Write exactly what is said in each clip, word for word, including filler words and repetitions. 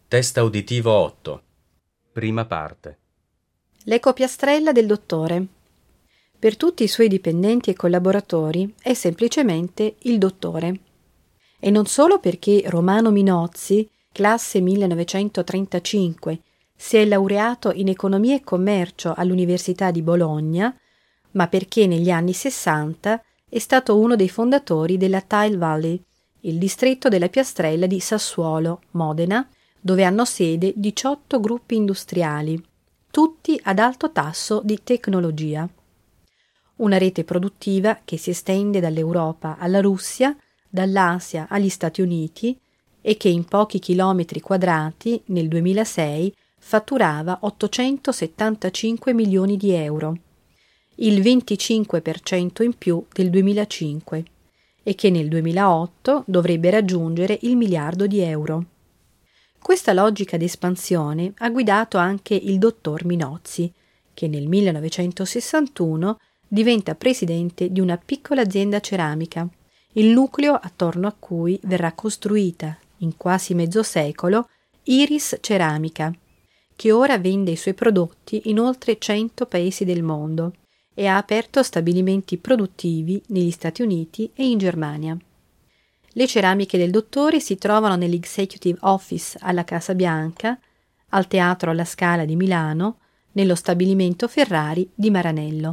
Testa uditivo otto. Prima parte. L'ecopiastrella del dottore. Per tutti i suoi dipendenti e collaboratori è semplicemente il dottore. E non solo perché Romano Minozzi, classe millenovecentotrentacinque, si è laureato in economia e commercio all'Università di Bologna, ma perché negli anni sessanta è stato uno dei fondatori della Tile Valley, il distretto della piastrella di Sassuolo, Modena, dove hanno sede diciotto gruppi industriali, tutti ad alto tasso di tecnologia. Una rete produttiva che si estende dall'Europa alla Russia, dall'Asia agli Stati Uniti e che in pochi chilometri quadrati nel duemilasei fatturava ottocentosettantacinque milioni di euro, il venticinque per cento in più del duemilacinque, e che nel duemilaotto dovrebbe raggiungere il miliardo di euro. Questa logica di espansione ha guidato anche il dottor Minozzi, che nel millenovecentosessantuno diventa presidente di una piccola azienda ceramica, il nucleo attorno a cui verrà costruita, in quasi mezzo secolo, Iris Ceramica, che ora vende i suoi prodotti in oltre cento paesi del mondo e ha aperto stabilimenti produttivi negli Stati Uniti e in Germania. Le ceramiche del dottore si trovano nell'Executive Office alla Casa Bianca, al Teatro alla Scala di Milano, nello stabilimento Ferrari di Maranello.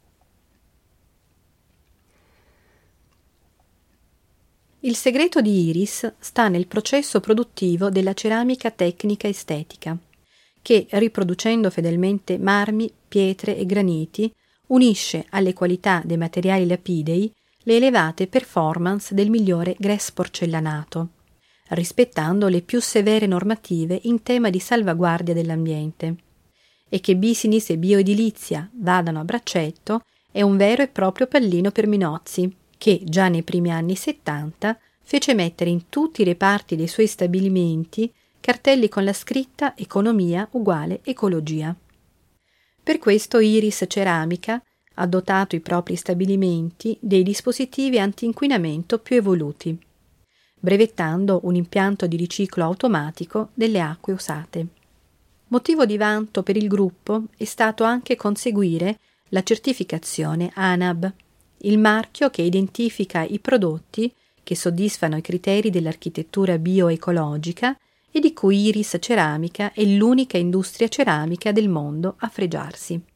Il segreto di Iris sta nel processo produttivo della ceramica tecnica estetica, che, riproducendo fedelmente marmi, pietre e graniti, unisce alle qualità dei materiali lapidei le elevate performance del migliore grès porcellanato, rispettando le più severe normative in tema di salvaguardia dell'ambiente. E che business e bioedilizia vadano a braccetto è un vero e proprio pallino per Minozzi, che già nei primi anni settanta fece mettere in tutti i reparti dei suoi stabilimenti cartelli con la scritta «Economia uguale ecologia». Per questo Iris Ceramica ha dotato i propri stabilimenti dei dispositivi anti-inquinamento più evoluti, brevettando un impianto di riciclo automatico delle acque usate. Motivo di vanto per il gruppo è stato anche conseguire la certificazione A N A B, il marchio che identifica i prodotti che soddisfano i criteri dell'architettura bioecologica e di cui Iris Ceramica è l'unica industria ceramica del mondo a fregiarsi.